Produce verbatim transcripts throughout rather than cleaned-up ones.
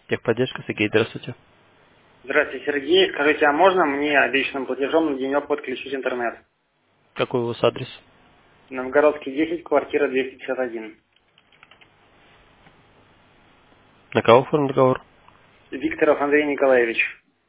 Техподдержка, Сергей, здравствуйте. Здравствуйте, Сергей. Скажите, а можно мне личным платежом на денек подключить интернет? Какой у вас адрес? Новгородский десять, квартира двести пятьдесят один. На кого оформлен договор? Викторов Андрей Николаевич.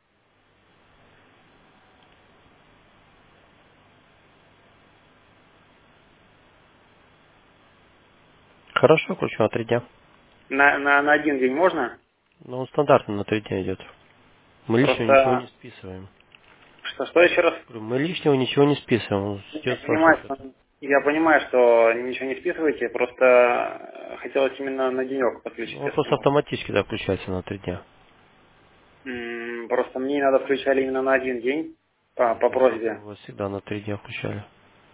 Хорошо, включу на три дня. На, на, на один день можно? Ну, он стандартно на три дня идет. Мы лишнего ничего не Просто, списываем. что, что еще раз? Говорю, Мы лишнего ничего не списываем, он Я идет с вашего понимаю, что, счета. я понимаю, что ничего не списываете, просто хотелось именно на денек Ну, подключить, он если просто можно. автоматически да, включается на три дня. М, Просто мне надо включали именно на один день по, по Нет, у вас, у просьбе. вас всегда на три дня включали.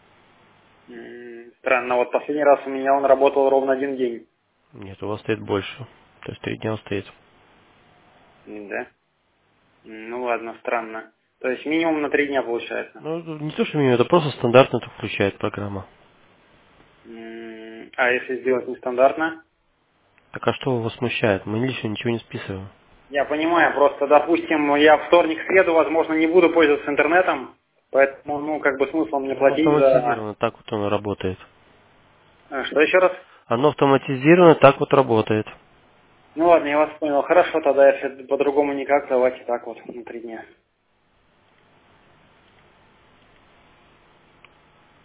М, Странно, вот последний раз у меня он работал ровно один день. Нет, у вас стоит больше. То есть три дня он стоит. М, Да? Ну ладно, странно. То есть минимум на три дня получается. Ну, не то, что минимум, это просто стандартно это включает программа. М, А если сделать нестандартно? Так а что вас смущает? Мы лишнего ничего не списываем. Я понимаю, просто, допустим, я в вторник, среду, возможно, не буду пользоваться интернетом, поэтому, ну, как бы смысл мне Оно платить за... автоматизировано, так вот оно работает. А, Что еще раз? Оно автоматизировано, так вот работает. Ну ладно, я вас понял. Хорошо, тогда если по-другому никак, давайте так вот, на три дня.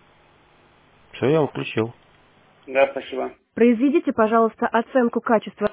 Все, я вам включил. Да, спасибо. Произведите, пожалуйста, оценку качества